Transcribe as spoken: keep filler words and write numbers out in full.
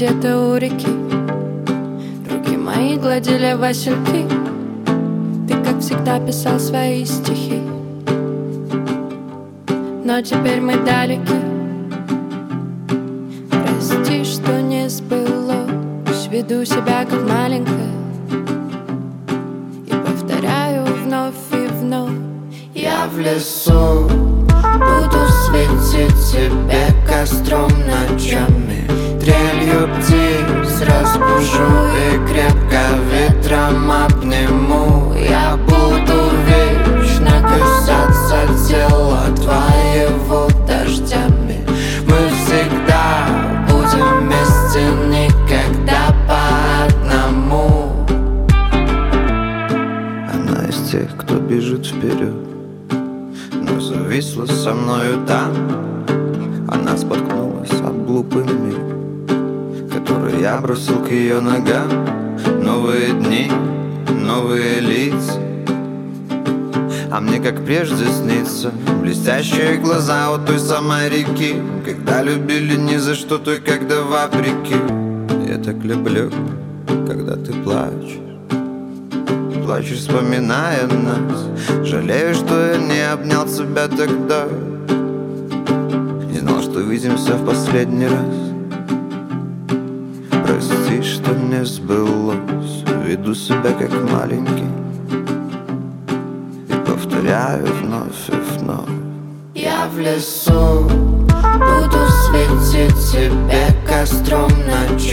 где-то у реки. Руки мои гладили васильки. Ты, как всегда, писал свои стихи. Но теперь мы далеки. Прости, что не сбылось. Веду себя как маленькая и повторяю вновь и вновь. Я в лесу буду светить тебе костром ночами. Трелью птиц разбужу и крепко ветром обниму. Я буду вечно касаться тела твоего дождями. Мы всегда будем вместе, никогда по одному. Она из тех, кто бежит вперед, но зависла со мною там. Она споткнулась об глупый мир, который я бросил к ее ногам. Новые дни, новые лица, а мне, как прежде, снится блестящие глаза у той самой реки, когда любили ни за что, то и когда вопреки. Я так люблю, когда ты плачешь. Плачешь, вспоминая нас. Жалею, что я не обнял тебя тогда. Не знал, что увидимся в последний раз. Прости, что не сбылось. Веду себя как маленький и повторяю вновь и вновь. Я в лесу буду светить тебе костром ночами.